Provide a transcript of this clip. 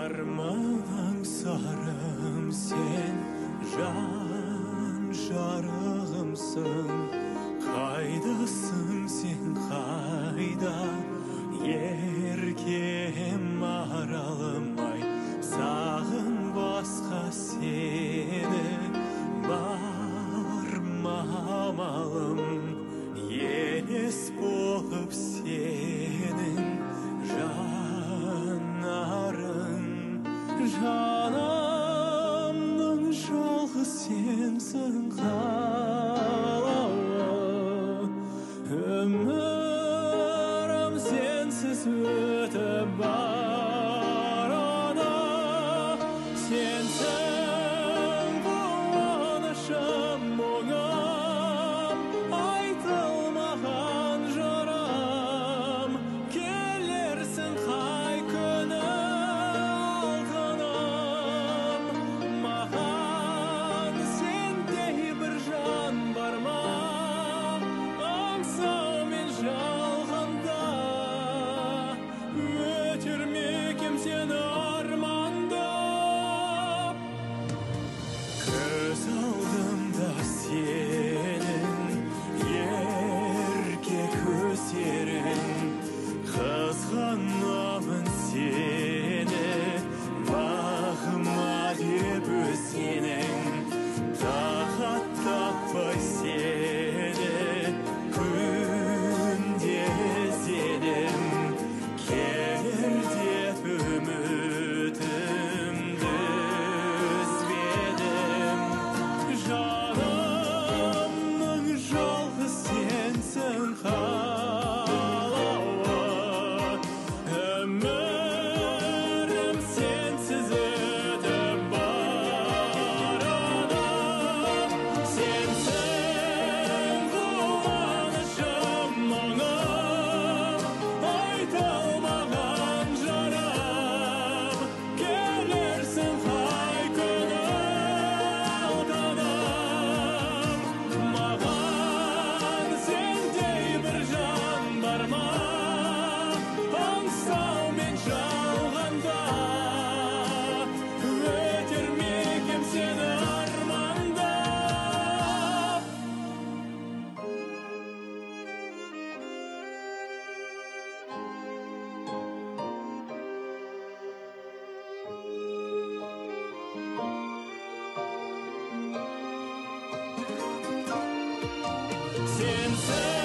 Аңсарым сен жан жарығымсың, қайдасың сен қайда, еркем аралым-ай, сағынбасқа сені бар ма амалым, елес болып сенің жанарың. Жанымның жалғыз сенсің қалауы, өмірім сенсіз өтіп барады. Сенсің қуанышым, мұңым, айтылмаған жырым, келерсің қай күні алтыным. Маған сендей бір жан бар ма, аңсау мен жалғанда, өтер ме екем сені армандап. Көз алдымда сенің ерке көздерің, қызғанамын сені бағыма деп өзгенің, тағат таппай сені күнде іздедім, келер деп үмітімді үзбедім. Жанымның жалғыз сенсің қалауы, өмірім сенсіз өтіп барады. Сенсің қуанышым, мұңым, айтылмаған жарым, келерсің қай күні алтыным. Маған сендей бір жан бар ма, аңсау мен жалғанда, өтер ме екем сені армандап. Сенсің